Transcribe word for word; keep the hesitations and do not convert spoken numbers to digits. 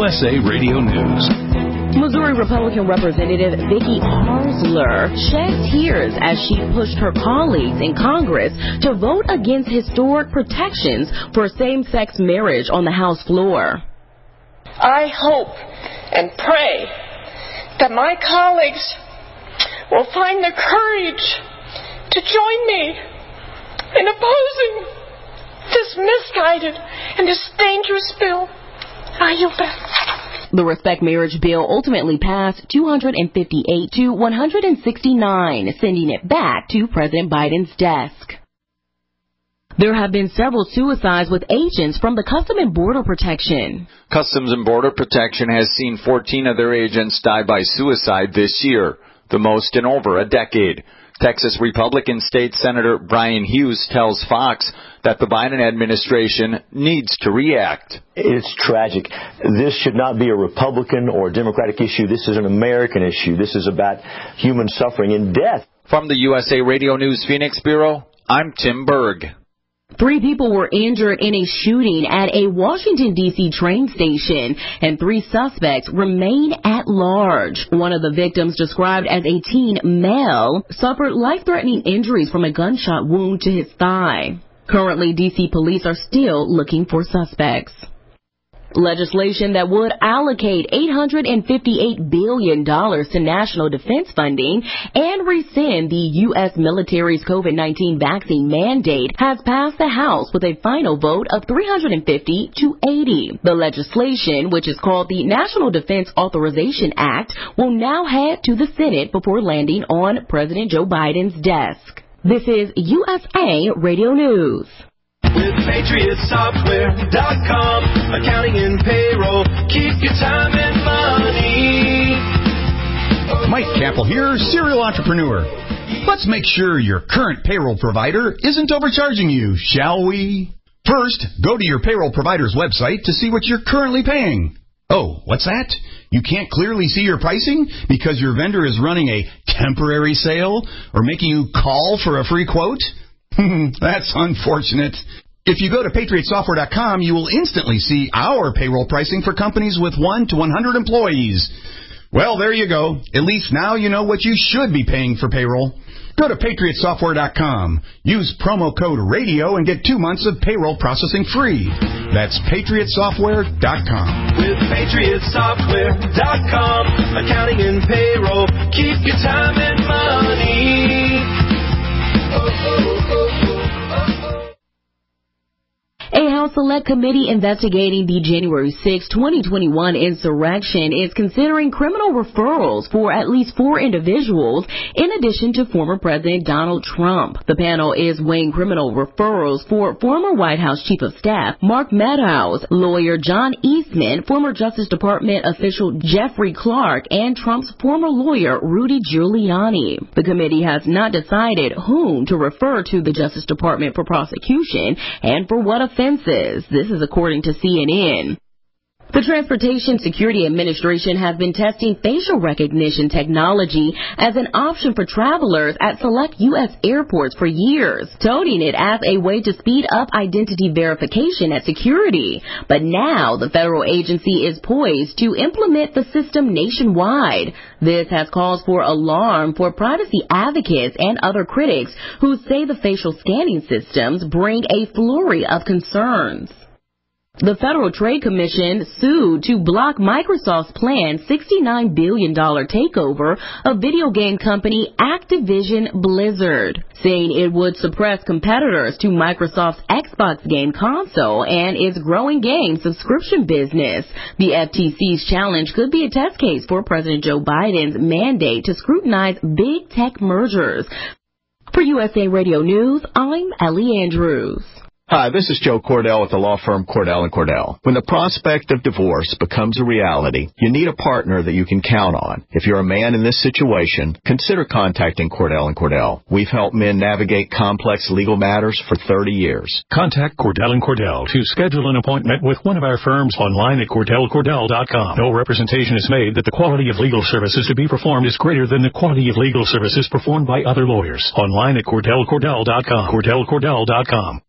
S A Radio News. Missouri Republican Representative Vicky Hartzler shed tears as she pushed her colleagues in Congress to vote against historic protections for same-sex marriage on the House floor. I hope and pray that my colleagues will find the courage to join me in opposing this misguided and this dangerous bill. I yield back. The Respect Marriage bill ultimately passed two hundred fifty-eight to one hundred sixty-nine, sending it back to President Biden's desk. There have been several suicides with agents from the Customs and Border Protection. Customs and Border Protection has seen fourteen of their agents die by suicide this year, the most in over a decade. Texas Republican State Senator Brian Hughes tells Fox that the Biden administration needs to react. It's tragic. This should not be a Republican or Democratic issue. This is an American issue. This is about human suffering and death. From the U S A Radio News Phoenix Bureau, I'm Tim Berg. Three people were injured in a shooting at a Washington, D C train station, and three suspects remain at large. One of the victims, described as a teen male, suffered life-threatening injuries from a gunshot wound to his thigh. Currently, D C police are still looking for suspects. Legislation that would allocate eight hundred fifty-eight billion dollars to national defense funding and rescind the U S military's COVID nineteen vaccine mandate has passed the House with a final vote of three hundred fifty to eighty. The legislation, which is called the National Defense Authorization Act, will now head to the Senate before landing on President Joe Biden's desk. This is U S A Radio News. With Patriot Software dot com, accounting and payroll, keep your time and money. Mike Capel here, serial entrepreneur. Let's make sure your current payroll provider isn't overcharging you, shall we? First, go to your payroll provider's website to see what you're currently paying. Oh, what's that? You can't clearly see your pricing because your vendor is running a temporary sale or making you call for a free quote? That's unfortunate. If you go to Patriot Software dot com, you will instantly see our payroll pricing for companies with one to one hundred employees. Well, there you go. At least now you know what you should be paying for payroll. Go to Patriot Software dot com. Use promo code RADIO and get two months of payroll processing free. That's Patriot Software dot com. With Patriot Software dot com, accounting and payroll, keep your time and money. Oh, oh, oh. A House Select Committee investigating the January sixth, twenty twenty-one insurrection is considering criminal referrals for at least four individuals, in addition to former President Donald Trump. The panel is weighing criminal referrals for former White House Chief of Staff Mark Meadows, lawyer John Eastman, former Justice Department official Jeffrey Clark, and Trump's former lawyer Rudy Giuliani. The committee has not decided whom to refer to the Justice Department for prosecution and for what offenses. This is according to C N N. The Transportation Security Administration has been testing facial recognition technology as an option for travelers at select U S airports for years, touting it as a way to speed up identity verification at security. But now the federal agency is poised to implement the system nationwide. This has caused for alarm for privacy advocates and other critics who say the facial scanning systems bring a flurry of concerns. The Federal Trade Commission sued to block Microsoft's planned sixty-nine billion dollars takeover of video game company Activision Blizzard, saying it would suppress competitors to Microsoft's Xbox game console and its growing game subscription business. The F T C's challenge could be a test case for President Joe Biden's mandate to scrutinize big tech mergers. For U S A Radio News, I'm Ellie Andrews. Hi, this is Joe Cordell with the law firm Cordell and Cordell. When the prospect of divorce becomes a reality, you need a partner that you can count on. If you're a man in this situation, consider contacting Cordell and Cordell. We've helped men navigate complex legal matters for thirty years. Contact Cordell and Cordell to schedule an appointment with one of our firms online at Cordell Cordell dot com. No representation is made that the quality of legal services to be performed is greater than the quality of legal services performed by other lawyers. Online at Cordell Cordell dot com. Cordell Cordell dot com.